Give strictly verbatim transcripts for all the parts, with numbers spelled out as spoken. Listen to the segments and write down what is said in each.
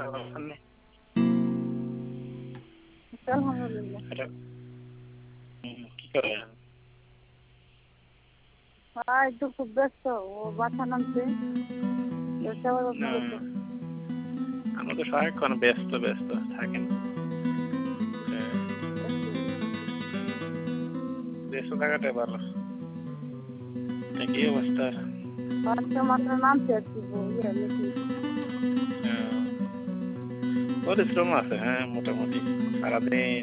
আলহামদুলিল্লাহ। কি করে? হ্যাঁ, একটু খুব ব্যস্ত, ও বাসা নামছে। আমরা তো সারাক্ষণ ব্যস্ত ব্যস্ত থাকেন। ব্যস্ত থাকাটাই ভালো। কি অবস্থা? মাত্র নামছে আর কি। পরিশ্রম আছে, হ্যাঁ, মোটামুটি সারাদিন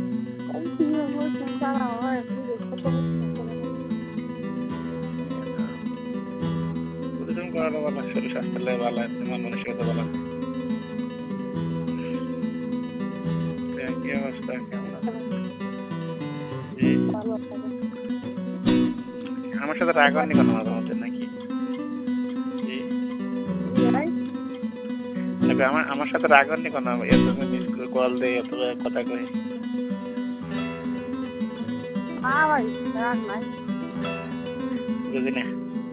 পরিশ্রম করাটা ভালো, শরীর স্বাস্থ্য ভালো, তোমার মানসিকতা ভালো। কি অবস্থা? কেমন আছে? আমার সাথে রাগ হয়নি কোনো মাঝে মধ্যে নাকি? আমার আমার সাথে রাগ হয়নি কোনো? এত মিস করে কল দেয়, এত কথা কই। বুঝি না।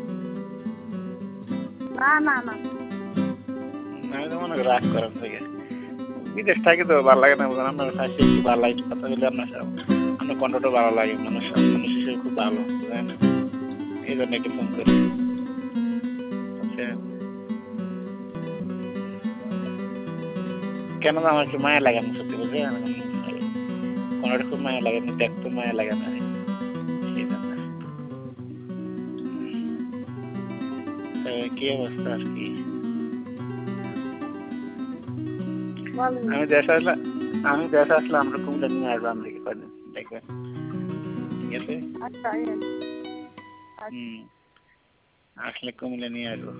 আমি তো মনে করি রাগ করার থেকে বিদেশ থাকি তো ভালো লাগে না, আপনার কাছে একটু ভালো লাগে কথা বলে, আপনার আপনার কণ্ঠটা ভালো লাগে, মানুষ মানুষ হিসেবে খুব ভালো, তাই না? এই জন্য একটু ফোন করি। কেন আমার একটু মায়া লাগে না, সত্যি বলতে কণ্ঠটা খুব মায়া লাগে, দেখতে মায়া লাগে না, সেই জন্য। কি অবস্থা আর কি? আমি দেশে আসলে আমি দেশে আসলে আমরা কুমিল্লা নিয়ে আসবো, আমরা কি করেন দেখবেন, ঠিক আছে? হম, আসলে কুমিল্লা নিয়ে আসবো।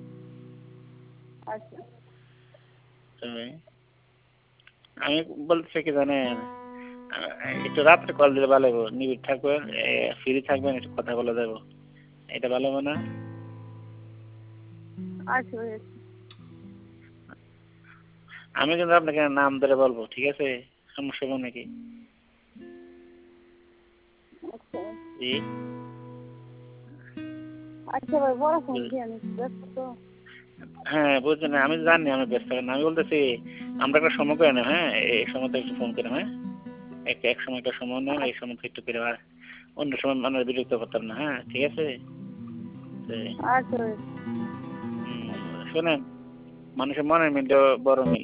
আমি বলতেছি কি জানেন, একটু রাত্রে কল দিলে ভালো হবে, নিবিড় থাকবেন, ফ্রি থাকবেন, একটু কথা বলা যাবো, এটা ভালো হবে না? আমি কিন্তু আপনাকে নাম ধরে বলবো, ঠিক আছে? সমস্যা হবে নাকি? জি, হ্যাঁ বুঝছেন, আমি জানি আমি ব্যস্ত না, আমি বলতেছি আমরা একটা সময় করে নেব, হ্যাঁ, এই সময়টা একটু ফোন করে, হ্যাঁ, এক এক সময় একটা সময় নেন, এই সময় একটু করে, আর অন্য সময় মানে বিরক্ত করতাম না, হ্যাঁ, ঠিক আছে? শোনেন, মানুষের মনের মধ্যে বড় মিল।